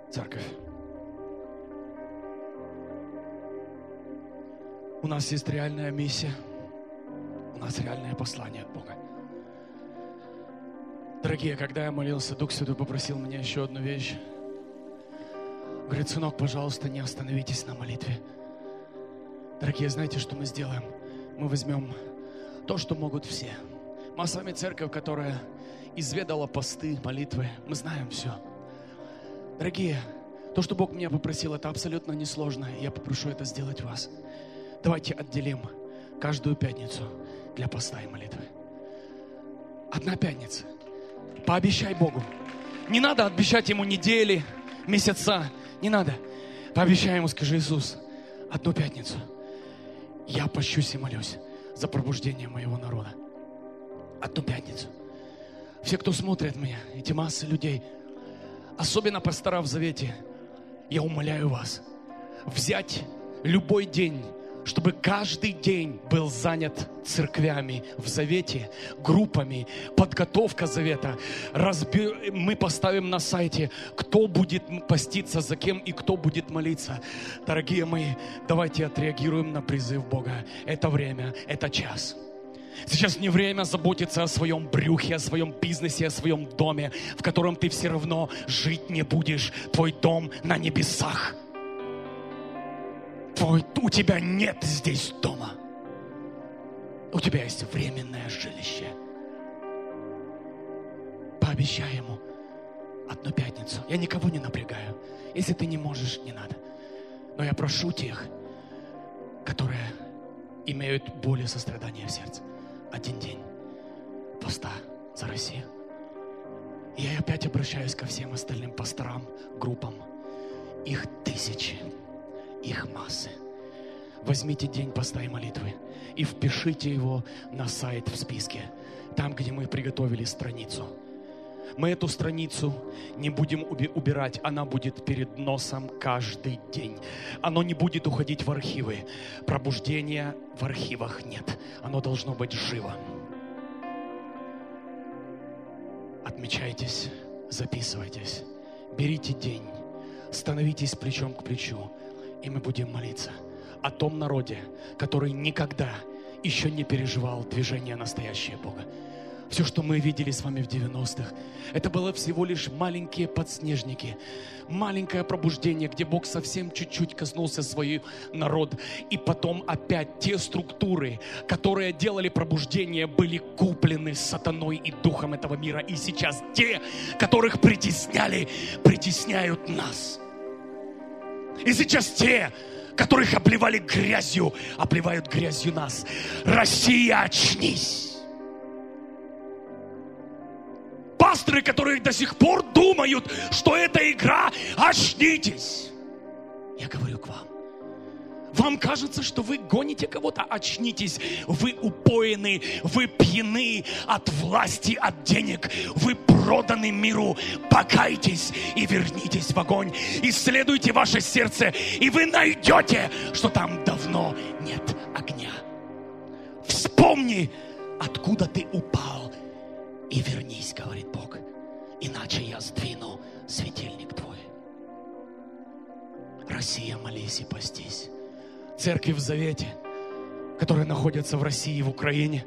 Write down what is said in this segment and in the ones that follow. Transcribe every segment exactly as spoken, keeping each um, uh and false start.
Церковь, у нас есть реальная миссия, у нас реальное послание от Бога. Дорогие, когда я молился, Дух Святой попросил меня еще одну вещь. Говорит: сынок, пожалуйста, не остановитесь на молитве. Дорогие, знаете, что мы сделаем? Мы возьмем то, что могут все. Мы с вами церковь, которая изведала посты, молитвы. Мы знаем все. Дорогие, то, что Бог меня попросил, это абсолютно несложно. Я попрошу это сделать вас. Давайте отделим каждую пятницу для поста и молитвы. Одна пятница. Пообещай Богу. Не надо обещать Ему недели, месяца. Не надо. Пообещай Ему, скажи: Иисус, одну пятницу я пощусь и молюсь за пробуждение моего народа. Одну пятницу. Все, кто смотрит меня, эти массы людей, особенно пастора в Завете, я умоляю вас взять любой день, чтобы каждый день был занят церквями в Завете, группами, подготовка Завета. Разби... Мы поставим на сайте, кто будет поститься за кем и кто будет молиться. Дорогие мои, давайте отреагируем на призыв Бога. Это время, это час. Сейчас не время заботиться о своем брюхе, о своем бизнесе, о своем доме, в котором ты все равно жить не будешь. Твой дом на небесах. Твой, у тебя нет здесь дома. У тебя есть временное жилище. Пообещай Ему одну пятницу. Я никого не напрягаю. Если ты не можешь, не надо. Но я прошу тех, которые имеют боль и сострадание в сердце. Один день поста за Россию. И я опять обращаюсь ко всем остальным пасторам, группам. Их тысячи. Их массы. Возьмите день поста и молитвы и впишите его на сайт в списке, там, где мы приготовили страницу. Мы эту страницу не будем убирать, она будет перед носом каждый день. Оно не будет уходить в архивы. Пробуждения в архивах нет. Оно должно быть живо. Отмечайтесь, записывайтесь, берите день, становитесь плечом к плечу. И мы будем молиться о том народе, который никогда еще не переживал движение настоящего Бога. Все, что мы видели с вами в девяностых, это было всего лишь маленькие подснежники, маленькое пробуждение, где Бог совсем чуть-чуть коснулся свой народ. И потом опять те структуры, которые делали пробуждение, были куплены сатаной и духом этого мира. И сейчас те, которых притесняли, притесняют нас. И сейчас те, которых обливали грязью, обливают грязью нас. Россия, очнись! Пасторы, которые до сих пор думают, что это игра, очнитесь! Я говорю к вам. Вам кажется, что вы гоните кого-то? Очнитесь. Вы упоены, вы пьяны от власти, от денег. Вы проданы миру. Покайтесь и вернитесь в огонь. Исследуйте ваше сердце, и вы найдете, что там давно нет огня. Вспомни, откуда ты упал, и вернись, говорит Бог. Иначе я сдвину светильник твой. Россия, молись и постись. Церкви в Завете, которые находятся в России, в Украине,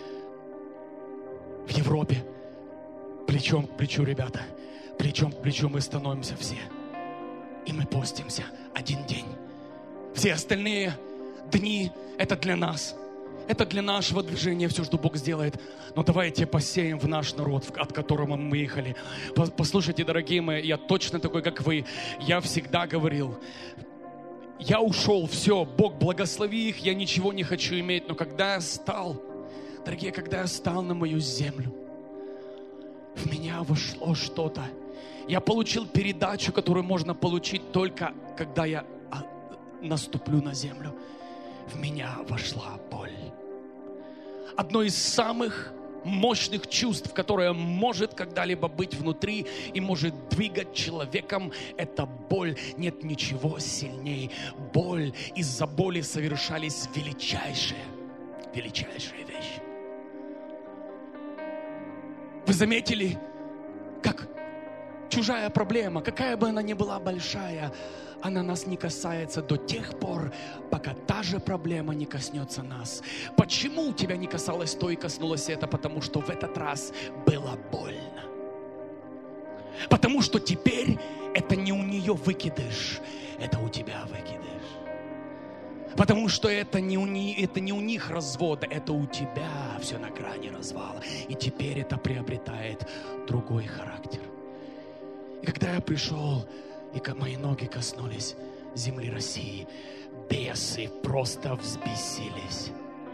в Европе. Плечом к плечу, ребята. Плечом к плечу мы становимся все. И мы постимся один день. Все остальные дни – это для нас. Это для нашего движения, все, что Бог сделает. Но давайте посеем в наш народ, от которого мы ехали. Послушайте, дорогие мои, я точно такой, как вы. Я всегда говорил... Я ушел, все, Бог благослови их, я ничего не хочу иметь. Но когда я стал, дорогие, когда я стал на мою землю, в меня вошло что-то. Я получил передачу, которую можно получить только, когда я наступлю на землю. В меня вошла боль. Одно из самых мощных чувств, которое может когда-либо быть внутри и может двигать человеком, это боль. Нет ничего сильнее. Боль. Из-за боли совершались величайшие, величайшие вещи. Вы заметили, как Чужая проблема, какая бы она ни была большая, она нас не касается до тех пор, пока та же проблема не коснется нас. Почему тебя не касалось то и коснулось это? Потому что в этот раз было больно. Потому что теперь это не у нее выкидыш, это у тебя выкидыш. Потому что это не, у не, это не у них развода, это у тебя все на грани развала. И теперь это приобретает другой характер. И когда я пришел, и мои ноги коснулись земли России, бесы просто взбесились.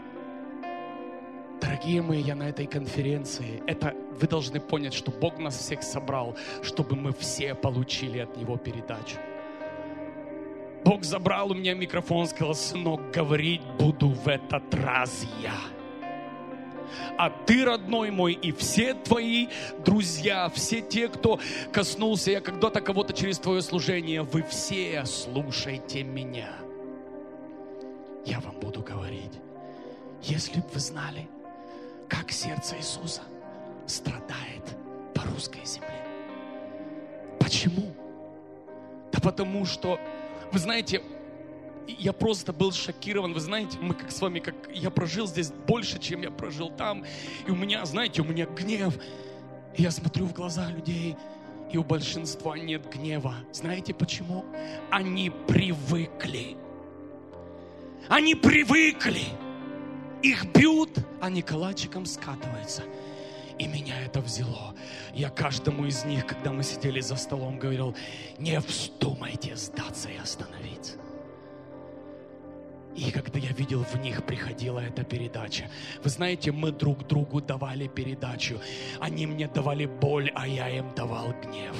Дорогие мои, я на этой конференции, это вы должны понять, что Бог нас всех собрал, чтобы мы все получили от Него передачу. Бог забрал у меня микрофон, сказал: сынок, говорить буду в этот раз я. А ты, родной мой, и все твои друзья, все те, кто коснулся, я когда-то кого-то через твое служение, вы все слушайте меня. Я вам буду говорить. Если бы вы знали, как сердце Иисуса страдает по русской земле. Почему? Да потому что, вы знаете, я просто был шокирован. Вы знаете, мы как с вами, как я прожил здесь больше, чем я прожил там. И у меня, знаете, у меня гнев. И я смотрю в глаза людей, и у большинства нет гнева. Знаете почему? Они привыкли. Они привыкли. Их бьют, они калачиком скатываются. И меня это взяло. Я каждому из них, когда мы сидели за столом, говорил: не вздумайте сдаться и остановиться. И когда я видел, в них приходила эта передача. Вы знаете, мы друг другу давали передачу. Они мне давали боль, а я им давал гнев.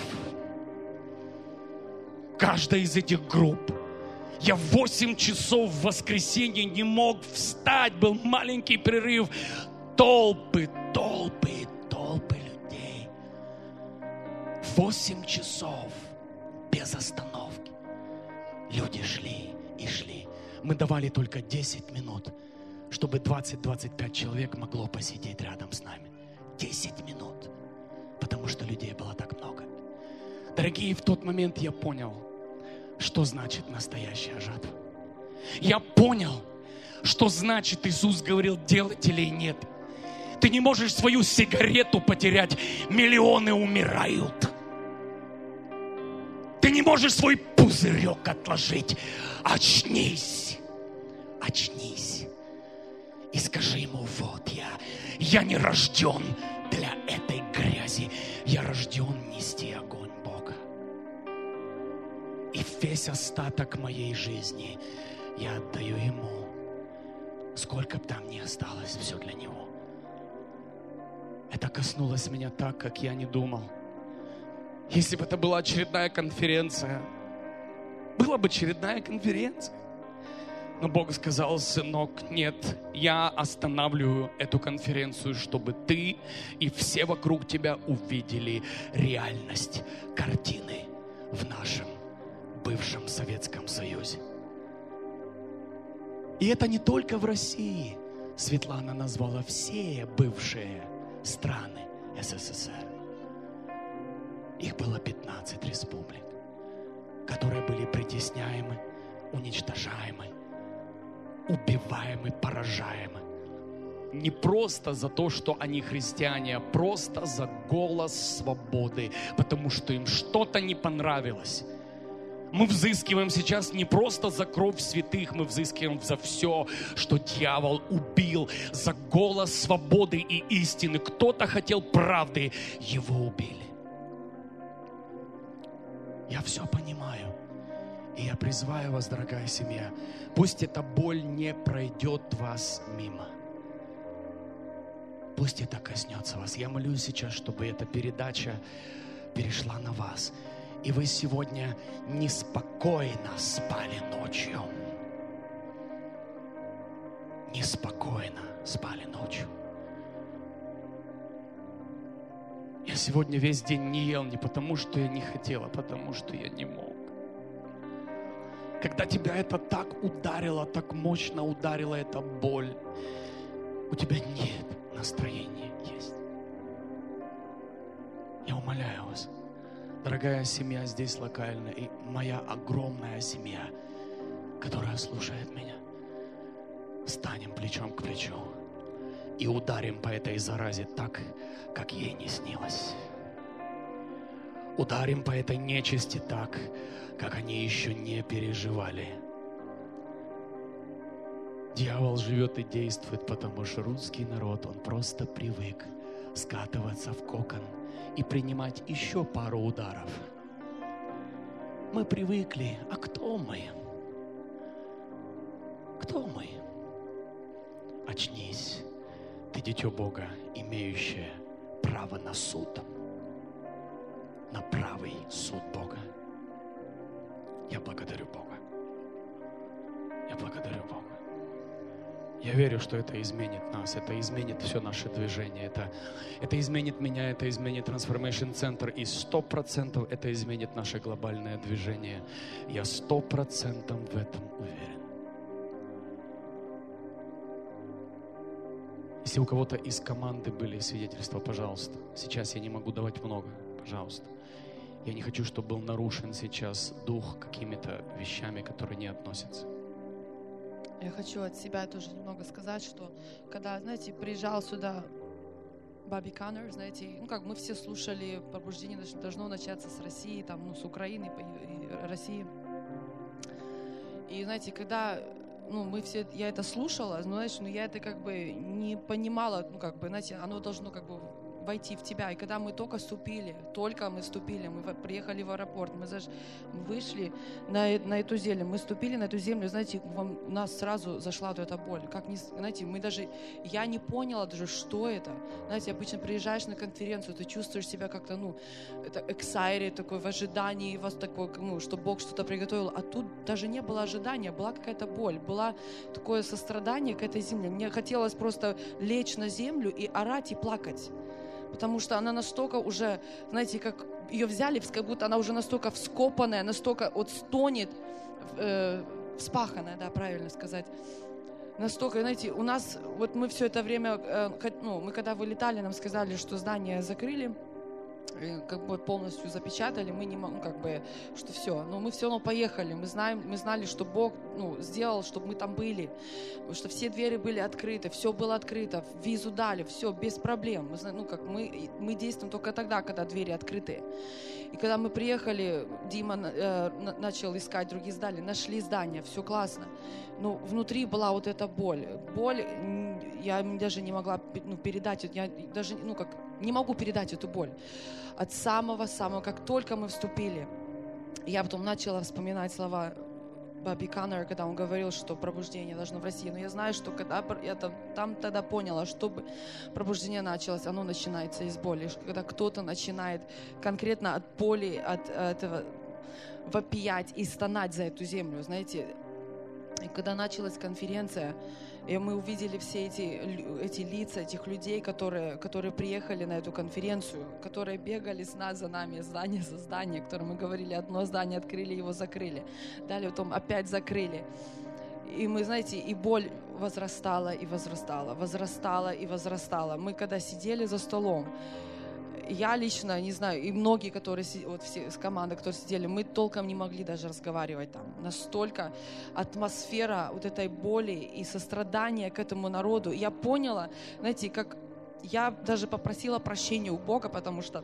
Каждая из этих групп. Я в восемь часов в воскресенье не мог встать. Был маленький перерыв. Толпы, толпы, толпы людей. Восемь часов без остановки. Люди шли и шли. Мы давали только десять минут, чтобы двадцать-двадцать пять человек могло посидеть рядом с нами. десять минут. Потому что людей было так много. Дорогие, в тот момент я понял, что значит настоящая жатва. Я понял, что значит Иисус говорил: делать или нет. Ты не можешь свою сигарету потерять, миллионы умирают. Ты не можешь свой пузырек отложить. Очнись, очнись и скажи ему: вот я, я не рожден для этой грязи, я рожден нести огонь Бога. И весь остаток моей жизни я отдаю Ему. Сколько бы там ни осталось, все для Него. Это коснулось меня так, как я не думал. Если бы это была очередная конференция, была бы очередная конференция. Но Бог сказал: сынок, нет, я останавливаю эту конференцию, чтобы ты и все вокруг тебя увидели реальность картины в нашем бывшем Советском Союзе. И это не только в России. Светлана назвала все бывшие страны СССР. Их было пятнадцать республик, которые были притесняемы, уничтожаемы, убиваемы, поражаемы. Не просто за то, что они христиане, а просто за голос свободы, потому что им что-то не понравилось. Мы взыскиваем сейчас не просто за кровь святых, мы взыскиваем за все, что дьявол убил, за голос свободы и истины. Кто-то хотел правды, его убили. Я все понимаю. И я призываю вас, дорогая семья, пусть эта боль не пройдет вас мимо. Пусть это коснется вас. Я молюсь сейчас, чтобы эта передача перешла на вас. И вы сегодня неспокойно спали ночью. Неспокойно спали ночью. Я сегодня весь день не ел не потому, что я не хотел, а потому, что я не мог. Когда тебя это так ударило, так мощно ударила эта боль, у тебя нет настроения есть. Я умоляю вас, Дорогая семья здесь локально и моя огромная семья, которая слушает меня, станем плечом к плечу и ударим по этой заразе так, как ей не снилось. Ударим по этой нечисти так, как они еще не переживали. Дьявол живет и действует, потому что русский народ, он просто привык скатываться в кокон и принимать еще пару ударов. Мы привыкли, а кто мы? Кто мы? Очнись, ты дитё Бога, имеющее право на суд, на правый суд Бога. Я благодарю Бога. Я благодарю Бога. Я верю, что это изменит нас, это изменит все наше движение, это, это изменит меня, это изменит Transformation Center, и сто процентов это изменит наше глобальное движение. Я сто процентов в этом уверен. Если у кого-то из команды были свидетельства, пожалуйста. Сейчас я не могу давать много, пожалуйста. Я не хочу, чтобы был нарушен сейчас дух какими-то вещами, которые не относятся. Я хочу от себя тоже немного сказать, что когда, знаете, приезжал сюда Бобби Каннер, знаете, ну как мы все слушали, пробуждение должно начаться с России, там, ну, с Украины и России. И, знаете, когда, ну, мы все, я это слушала, ну, знаешь, ну, я это как бы не понимала, ну, как бы, знаете, оно должно как бы войти в тебя. И когда мы только вступили, только мы вступили, мы приехали в аэропорт, мы, знаешь, вышли на, на эту землю, мы вступили на эту землю, знаете, вам, у нас сразу зашла вот эта боль. Как не, знаете, мы даже, я не поняла даже, что это. Знаете, обычно приезжаешь на конференцию, ты чувствуешь себя как-то, ну, это excited, такой в ожидании, вас такой, ну, что Бог что-то приготовил. А тут даже не было ожидания, была какая-то боль, была такое сострадание к этой земле. Мне хотелось просто лечь на землю и орать, и плакать. Потому что она настолько уже, знаете, как ее взяли, как будто она уже настолько вскопанная, настолько вот стонет, э, вспаханная, да, правильно сказать. Настолько, знаете, у нас, вот мы все это время, э, ну, мы когда вылетали, нам сказали, что здание закрыли, как бы полностью запечатали, мы не можем, ну, как бы, что все, но мы все равно поехали, мы знаем, мы знали, что Бог, ну, сделал, чтобы мы там были, что все двери были открыты, все было открыто, визу дали, все без проблем, мы знаем, ну, как мы, мы действуем только тогда, когда двери открыты. И когда мы приехали, Дима э, начал искать другие здания, нашли здание, все классно, но внутри была вот эта боль, боль, я даже не могла, ну, передать, я даже, ну, как, не могу передать эту боль. От самого-самого, как только мы вступили, я потом начала вспоминать слова Бобби Каннера, когда он говорил, что пробуждение должно в России. Но я знаю, что когда я там, там тогда поняла, чтобы пробуждение началось, оно начинается из боли. Когда кто-то начинает конкретно от боли, от, от этого вопиять и стонать за эту землю, знаете. И когда началась конференция, и мы увидели все эти, эти лица, этих людей, которые, которые приехали на эту конференцию, которые бегали с нас за нами, здание за здание, которые мы говорили, одно здание открыли, его закрыли. Далее потом опять закрыли. И мы, знаете, и боль возрастала и возрастала, возрастала и возрастала. Мы когда сидели за столом, я лично, не знаю, и многие, которые, вот все с команды, которые сидели, мы толком не могли даже разговаривать там. Настолько атмосфера вот этой боли и сострадания к этому народу. Я поняла, знаете, как я даже попросила прощения у Бога, потому что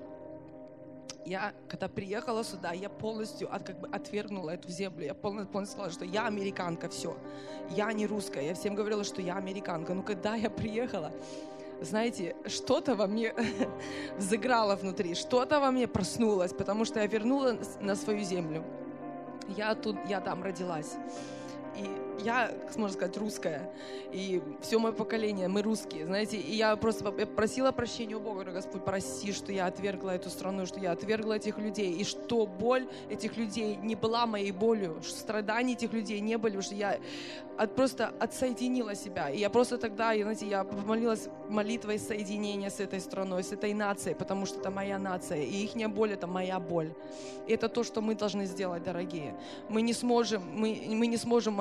я, когда приехала сюда, я полностью от, как бы отвергнула эту землю. Я полностью, полностью сказала, что я американка, все. Я не русская. Я всем говорила, что я американка. Но когда я приехала, знаете, что-то во мне взыграло внутри, что-то во мне проснулось, потому что я вернулась на свою землю. Я тут, я там родилась. И я, можно сказать, русская. И все мое поколение, мы русские, знаете. И я просто просила прощения у Бога. Говорю: Господь, прости, что я отвергла эту страну, что я отвергла этих людей. И что боль этих людей не была моей болью, что страдания этих людей не были, потому что я от, просто отсоединила себя. И я просто тогда, знаете, я помолилась молитвой соединения с этой страной, с этой нацией, потому что это моя нация. И ихняя боль — это моя боль. И это то, что мы должны сделать, дорогие. Мы не сможем, мы, мы не сможем молиться за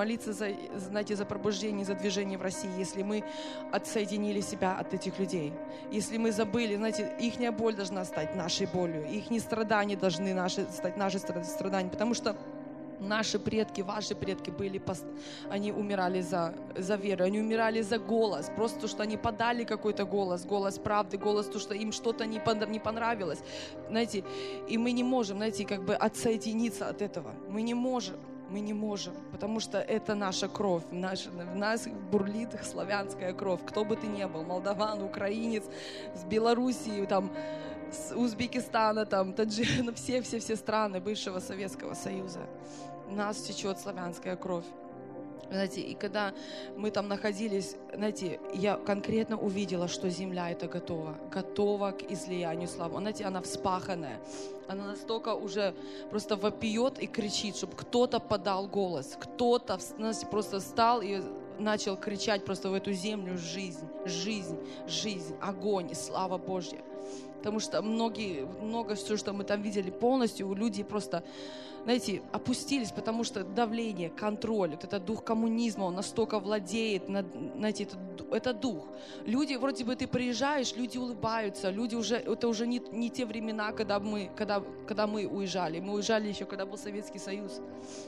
за, знаете, за пробуждение, за движение в России, если мы отсоединили себя от этих людей. Если мы забыли, знаете, ихняя боль должна стать нашей болью, ихние страдания должны наши, стать наши страдания, потому что наши предки, ваши предки были, они умирали за, за веру, они умирали за голос, просто то, что они подали какой-то голос, голос правды, голос, то, что им что-то не, не понравилось, знаете, и мы не можем, знаете, как бы отсоединиться от этого, мы не можем, мы не можем, потому что это наша кровь, наш, в нас бурлит славянская кровь, кто бы ты ни был, молдаван, украинец, с Белоруссии, там, с Узбекистана, там, Таджикистана, все-все-все страны бывшего Советского Союза. У нас течет славянская кровь. Знаете, и когда мы там находились, знаете, я конкретно увидела, что земля эта готова, готова к излиянию славы. Знаете, она вспаханная, она настолько уже просто вопиет и кричит, чтобы кто-то подал голос, кто-то, знаете, просто встал и начал кричать просто в эту землю: жизнь, жизнь, жизнь, огонь и слава Божья. Потому что многие, много все, что мы там видели, полностью люди просто, знаете, опустились, потому что давление, контроль, вот этот дух коммунизма, он настолько владеет, над, знаете, это, это дух. Люди, вроде бы ты приезжаешь, люди улыбаются, люди уже, это уже не, не те времена, когда мы, когда, когда мы уезжали. Мы уезжали еще, когда был Советский Союз.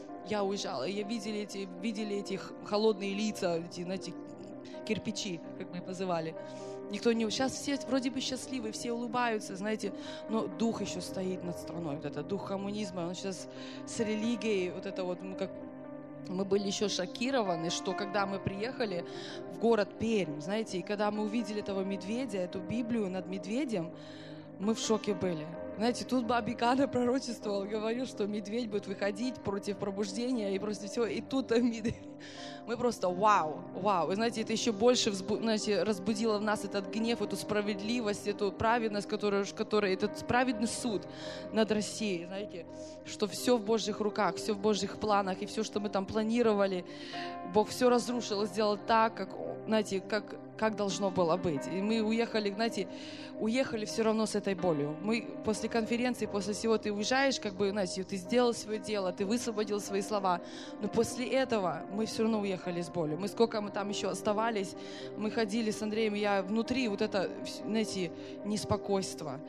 Я уезжала, и я видели эти, видели эти холодные лица, эти, знаете, кирпичи, как мы их называли. Никто не... Сейчас все вроде бы счастливы, все улыбаются, знаете, но дух еще стоит над страной, вот это дух коммунизма, он сейчас с религией, вот это вот, мы, как... мы были еще шокированы, что когда мы приехали в город Пермь, знаете, и когда мы увидели этого медведя, эту Библию над медведем, мы в шоке были. Знаете, тут Баби Канер пророчествовал, говорил, что медведь будет выходить против пробуждения и против всего, и тут медведь. Мы просто вау, вау. И знаете, это еще больше знаете, разбудило в нас этот гнев, эту справедливость, эту праведность, которая, которая, этот праведный суд над Россией, знаете, что все в Божьих руках, все в Божьих планах, и все, что мы там планировали, Бог все разрушил, сделал так, как, знаете, как, как должно было быть. И мы уехали, знаете, уехали все равно с этой болью. Мы после конференции, после всего ты уезжаешь, как бы, знаете, ты сделал свое дело, ты высвободил свои слова, но после этого мы все равно уехали с болью. Мы сколько мы там еще оставались, мы ходили с Андреем, я внутри вот это, знаете, неспокойство.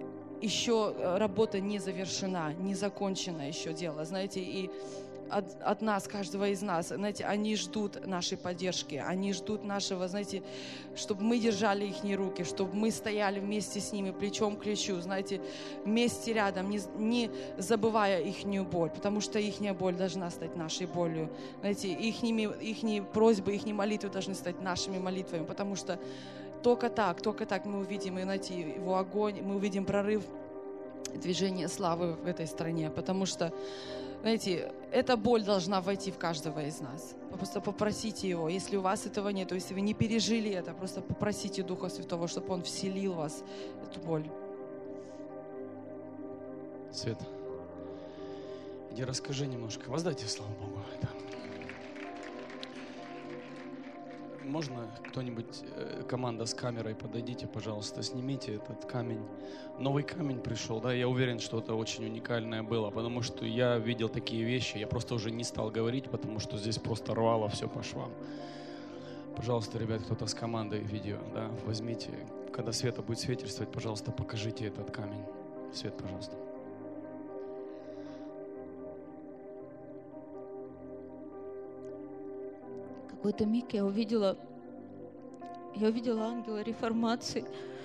Еще работа не завершена, не закончено еще дело, знаете, и от, от нас, каждого из нас, знаете, они ждут нашей поддержки, они ждут нашего, знаете, чтобы мы держали их руки, чтобы мы стояли вместе с ними, плечом к плечу, знаете, вместе рядом, не, не забывая ихнюю боль, потому что ихняя боль должна стать нашей болью, знаете, ихними, ихние просьбы, ихние молитвы должны стать нашими молитвами, потому что только так, только так мы увидим, и, знаете, его огонь, мы увидим прорыв, движение славы в этой стране, потому что, знаете, эта боль должна войти в каждого из нас. Просто попросите Его, если у вас этого нет, если вы не пережили это, просто попросите Духа Святого, чтобы Он вселил в вас эту боль. Свет, иди расскажи немножко. Воздайте славу Богу. Да. Можно кто-нибудь, команда с камерой, подойдите, пожалуйста, снимите этот камень. Новый камень пришел, да, я уверен, что это очень уникальное было, потому что я видел такие вещи, я просто уже не стал говорить, потому что здесь просто рвало все по швам. Пожалуйста, ребят, кто-то с командой видео, да, возьмите, когда Света будет свидетельствовать, пожалуйста, покажите этот камень. Свет, пожалуйста. В какой-то миг я увидела, я увидела ангела реформации.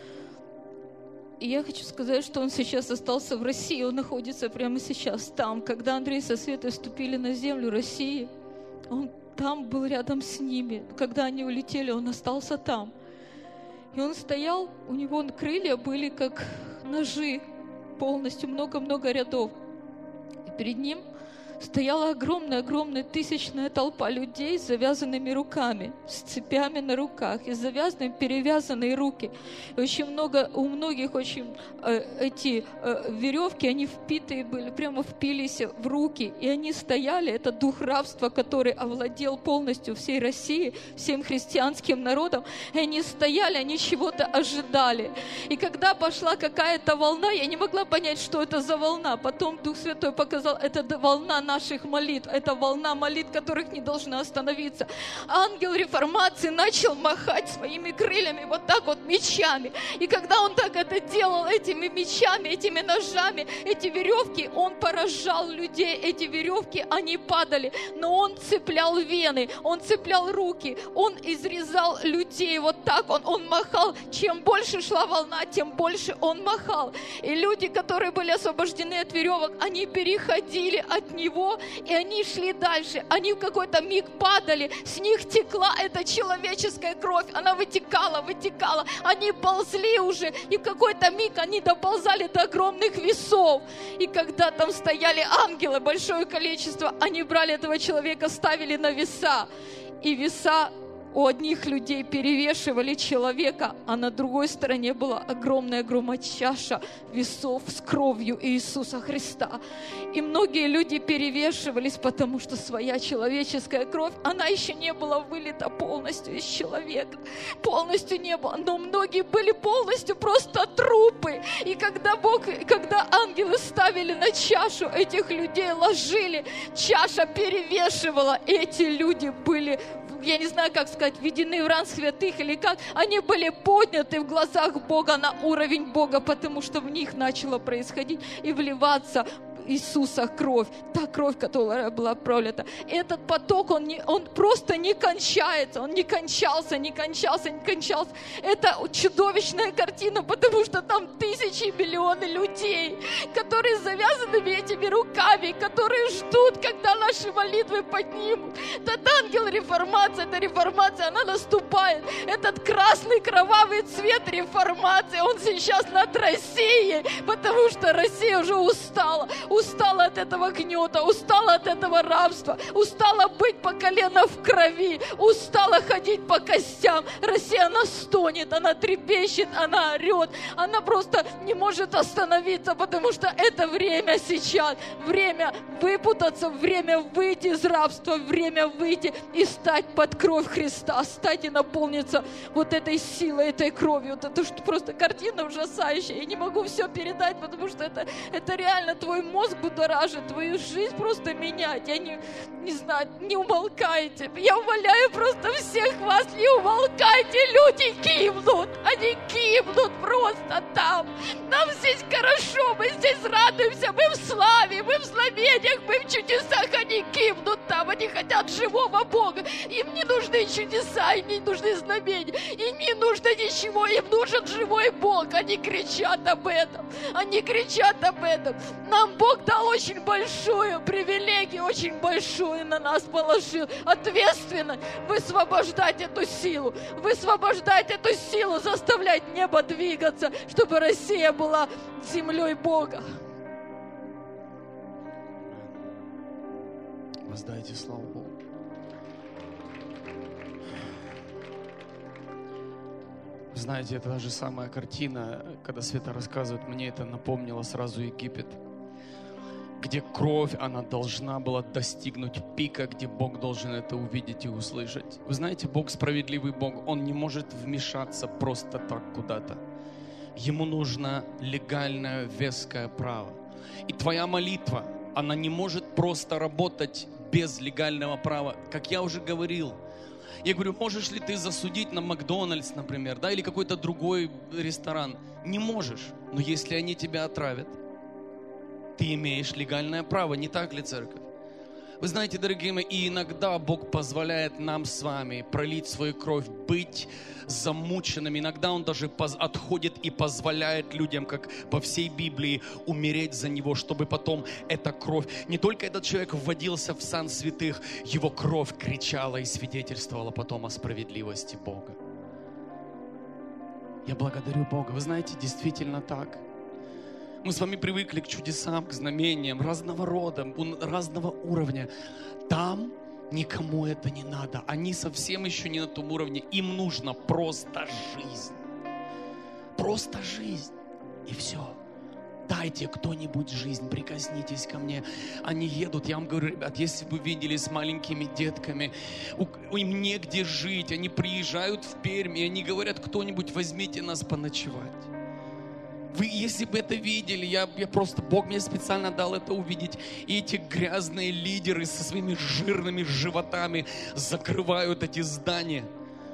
И я хочу сказать, что он сейчас остался в России, он находится прямо сейчас там. Когда Андрей со Светой ступили на землю России, он там был рядом с ними. Когда они улетели, он остался там. И он стоял, у него крылья были как ножи, полностью много-много рядов. И перед ним стояла огромная-огромная тысячная толпа людей с завязанными руками, с цепями на руках, и с завязанными перевязанные руки. И очень много, у многих очень э, эти э, веревки, они впитые были, прямо впились в руки, и они стояли, это дух рабства, который овладел полностью всей Россией, всем христианским народом, и они стояли, они чего-то ожидали. И когда пошла какая-то волна, я не могла понять, что это за волна. Потом Дух Святой показал, это волна наших молитв, это волна молитв, которых не должна остановиться. Ангел реформации начал махать своими крыльями, вот так вот мечами. И когда он так это делал, этими мечами, этими ножами, эти веревки, он поражал людей, эти веревки, они падали, но он цеплял вены, он цеплял руки, он изрезал людей, вот так он, он махал. Чем больше шла волна, тем больше он махал. И люди, которые были освобождены от веревок, они переходили от него, и они шли дальше. Они в какой-то миг падали, с них текла эта человеческая кровь, она вытекала, вытекала. Они ползли уже, и в какой-то миг они доползали до огромных весов. И когда там стояли ангелы, большое количество, они брали этого человека, ставили на веса. И веса у одних людей перевешивали человека, а на другой стороне была огромная-огромная чаша весов с кровью Иисуса Христа. И многие люди перевешивались, потому что своя человеческая кровь, она еще не была вылита полностью из человека. Полностью не было. Но многие были полностью просто трупы. И когда Бог, когда ангелы ставили на чашу, этих людей ложили, чаша перевешивала. Эти люди были, я не знаю, как сказать, введены в ран святых или как, они были подняты в глазах Бога на уровень Бога, потому что в них начало происходить и вливаться Иисуса кровь, та кровь, которая была пролита. Этот поток, он, не, он просто не кончается, он не кончался, не кончался, не кончался. Это чудовищная картина, потому что там тысячи, миллионы людей, которые с завязанными этими руками, которые ждут, когда наши молитвы поднимут. Этот ангел реформации, эта реформация, она наступает. Этот красный кровавый цвет реформации, он сейчас над Россией, потому что Россия уже устала. Устала от этого гнета, устала от этого рабства, устала быть по колено в крови, устала ходить по костям. Россия, она стонет, она трепещет, она орет, она просто не может остановиться, потому что это время сейчас, время выпутаться, время выйти из рабства, время выйти и стать под кровь Христа, стать и наполниться вот этой силой, этой кровью. Вот это что просто картина ужасающая. Я не могу все передать, потому что это, это реально твой мозг будоражит, твою жизнь просто менять. Я не, не знаю, не умолкайте. Я умоляю просто всех вас, не умолкайте. Люди гибнут, они гибнут просто там. Нам здесь хорошо, мы здесь радуемся, мы в славе, мы в знамениях, мы в чудесах, они гибнут там, они хотят живого Бога. Им не нужны чудеса, им не нужны знамения, им не нужно ничего, им нужен живой Бог. Они кричат об этом, они кричат об этом. Нам Бог дал очень большую привилегию, очень большую на нас положил. Ответственно высвобождать эту силу, высвобождать эту силу, заставлять небо двигаться, чтобы Россия была землей Бога. Воздайте славу Богу. Знаете, это та же самая картина, когда Света рассказывает, мне это напомнило сразу Египет, где кровь, она должна была достигнуть пика, где Бог должен это увидеть и услышать. Вы знаете, Бог справедливый Бог, Он не может вмешаться просто так куда-то. Ему нужно легальное, веское право. И твоя молитва, она не может просто работать без легального права. Как я уже говорил, я говорю, можешь ли ты засудить на Макдональдс, например, да, или какой-то другой ресторан? Не можешь, но если они тебя отравят, ты имеешь легальное право, не так ли, церковь? Вы знаете, дорогие мои, и иногда Бог позволяет нам с вами пролить свою кровь, быть замученными. Иногда Он даже отходит и позволяет людям, как по всей Библии, умереть за Него, чтобы потом эта кровь, не только этот человек вводился в сан святых, его кровь кричала и свидетельствовала потом о справедливости Бога. Я благодарю Бога. Вы знаете, действительно так. Мы с вами привыкли к чудесам, к знамениям разного рода, разного уровня. Там никому это не надо. Они совсем еще не на том уровне. Им нужно просто жизнь. Просто жизнь. И все. Дайте кто-нибудь жизнь, прикоснитесь ко мне. Они едут, я вам говорю, ребят, если вы видели с маленькими детками, им негде жить, они приезжают в Пермь, и они говорят, кто-нибудь возьмите нас поночевать. Вы, если бы это видели, я, я просто, Бог мне специально дал это увидеть. И эти грязные лидеры со своими жирными животами закрывают эти здания.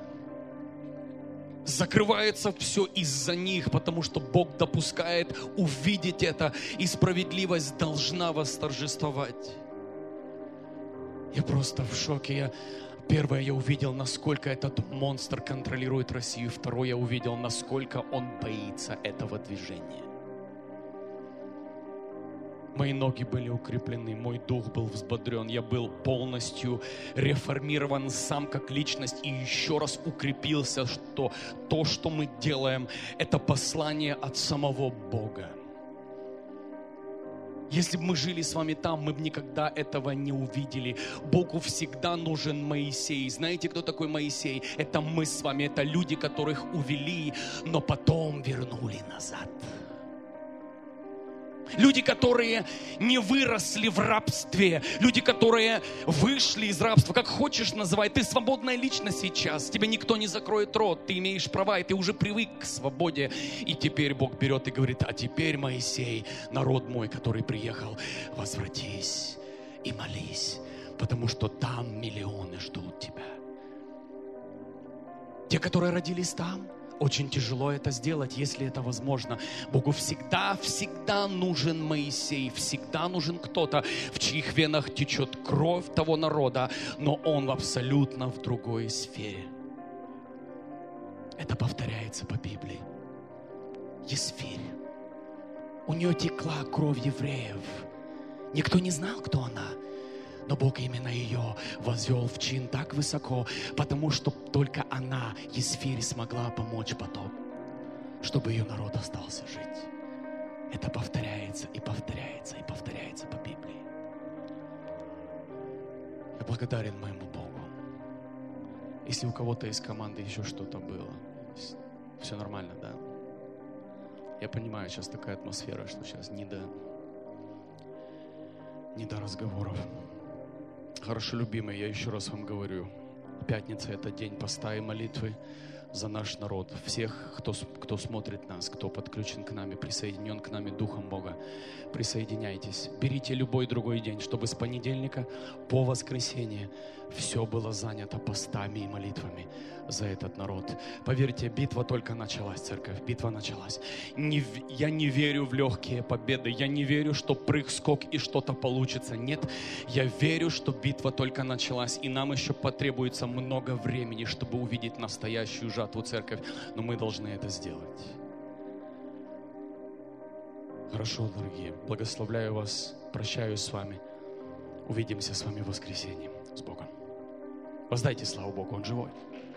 Закрывается все из-за них, потому что Бог допускает увидеть это, и справедливость должна восторжествовать. Я просто в шоке. Я, первое, я увидел, насколько этот монстр контролирует Россию. Второе, я увидел, насколько он боится этого движения. Мои ноги были укреплены, мой дух был взбодрен, я был полностью реформирован сам как личность и еще раз укрепился, что то, что мы делаем, это послание от самого Бога. Если бы мы жили с вами там, мы бы никогда этого не увидели. Богу всегда нужен Моисей. Знаете, кто такой Моисей? Это мы с вами, это люди, которых увели, но потом вернули назад. Люди, которые не выросли в рабстве. Люди, которые вышли из рабства. Как хочешь называй. Ты свободная личность сейчас. Тебе никто не закроет рот. Ты имеешь права, и ты уже привык к свободе. И теперь Бог берет и говорит: а теперь, Моисей, народ мой, который приехал, возвратись и молись, потому что там миллионы ждут тебя. Те, которые родились там, очень тяжело это сделать, если это возможно. Богу всегда, всегда нужен Моисей, всегда нужен кто-то, в чьих венах течет кровь того народа, но он абсолютно в другой сфере. Это повторяется по Библии. Есфирь. У нее текла кровь евреев. Никто не знал, кто она. Но Бог именно ее возвел в чин так высоко, потому что только она, Есфирь, смогла помочь потом, чтобы ее народ остался жить. Это повторяется и повторяется и повторяется по Библии. Я благодарен моему Богу. Если у кого-то из команды еще что-то было, все нормально, да? Я понимаю, сейчас такая атмосфера, что сейчас не до, не до разговоров. Хорошо, любимые, я еще раз вам говорю, пятница – это день поста и молитвы за наш народ. Всех, кто, кто смотрит нас, кто подключен к нам и присоединен к нами Духом Бога, присоединяйтесь. Берите любой другой день, чтобы с понедельника по воскресенье все было занято постами и молитвами за этот народ. Поверьте, битва только началась, церковь, битва началась. Не, я не верю в легкие победы, я не верю, что прыг-скок и что-то получится. Нет, я верю, что битва только началась, и нам еще потребуется много времени, чтобы увидеть настоящую жатву, церковь, но мы должны это сделать. Хорошо, дорогие, благословляю вас, прощаюсь с вами. Увидимся с вами в воскресенье. С Богом. Воздайте славу Богу, Он живой.